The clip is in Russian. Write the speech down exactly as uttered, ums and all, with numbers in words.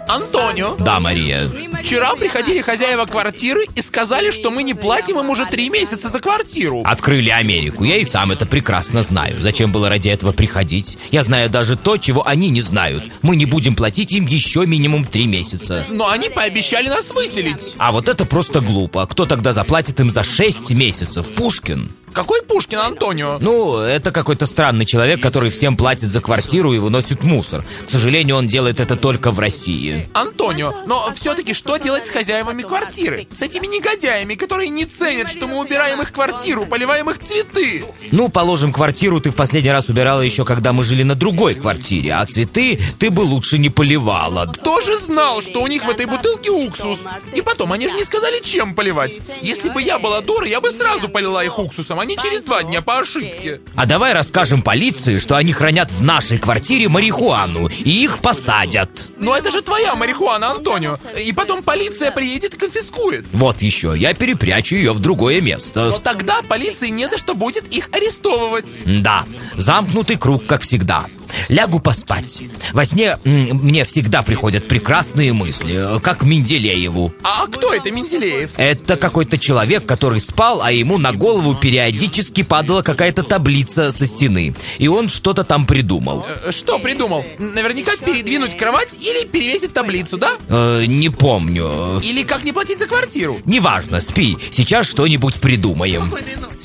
Антонио. Да, Мария. Вчера приходили хозяева квартиры и сказали, что мы не платим им уже три месяца за квартиру. Открыли Америку. Я и сам это прекрасно знаю. Зачем было ради этого приходить? Я знаю даже то, чего они не знают. Мы не будем платить им еще минимум три месяца. Но они пообещали нас выселить. А вот это просто глупо. Кто тогда заплатит им за шесть месяцев? Пушкин? Какой Пушкин, Антонио? Ну, это какой-то странный человек, который всем платит за квартиру и выносит мусор. К сожалению, он делает это только в России. Антонио, но все-таки что делать с хозяевами квартиры? С этими негодяями, которые не ценят, что мы убираем их квартиру, поливаем их цветы? Ну, положим, квартиру ты в последний раз убирала еще, когда мы жили на другой квартире, а цветы ты бы лучше не поливала. Кто же знал, что у них в этой бутылке уксус? И потом, они же не сказали, чем поливать. Если бы я была дура, я бы сразу полила их уксусом, а не через два дня по ошибке. А давай расскажем полиции, что они хранят в нашей квартире марихуану, и их посадят. Но это же твоя марихуана, Антонио. И потом полиция приедет и конфискует. Вот еще, я перепрячу ее в другое место. Но тогда полиции не за что будет их арестовывать. Да, замкнутый круг, как всегда. Лягу поспать. Во сне м, мне всегда приходят прекрасные мысли, как Менделееву. А кто это Менделеев? Это какой-то человек, который спал, а ему на голову периодически падала какая-то таблица со стены. И он что-то там придумал. Э, что придумал? Наверняка передвинуть кровать или перевесить таблицу, да? Э, не помню. Или как не платить за квартиру? Неважно, спи. Сейчас что-нибудь придумаем. Спокойной ночи.